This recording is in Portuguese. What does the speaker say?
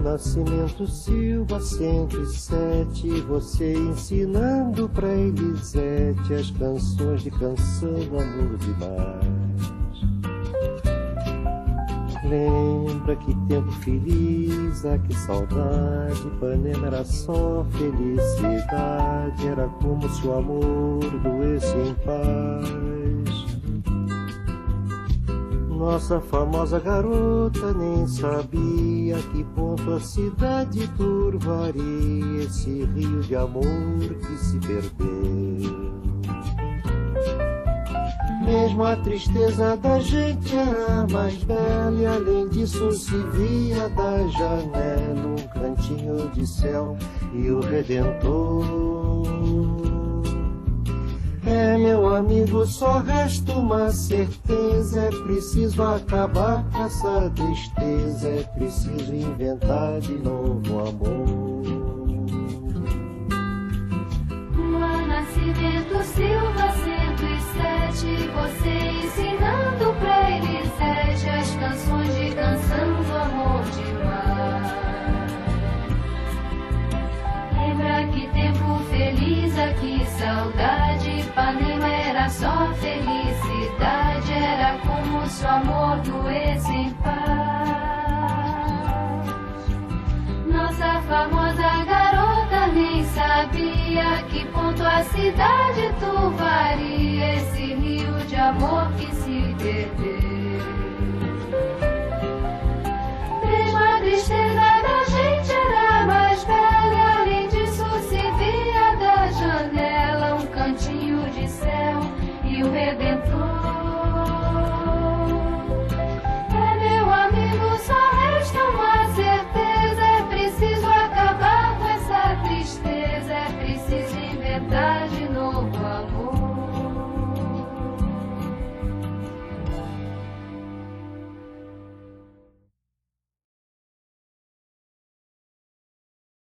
Nascimento Silva 107, você ensinando pra Elisete as canções de canção do amor demais. Lembra que tempo feliz, ah, que saudade, Ipanema era só felicidade, era como se o amor doesse em paz. Nossa famosa garota nem sabia que ponto a cidade turvaria esse rio de amor que se perdeu. Mesmo a tristeza da gente era mais bela, e além disso se via da janela um cantinho de céu e o Redentor. É, meu amigo, só resta uma certeza, é preciso acabar com essa tristeza, é preciso inventar de novo amor. Lua Nascimento Silva 107, você ensinando pra Elisete as canções de canção do amor demais. Lembra que tempo feliz, aqui saudade, Ipanema era só felicidade, era como se o amor doesse em paz. Nossa famosa garota nem sabia que ponto a cidade turvaria esse rio de amor que se perdeu.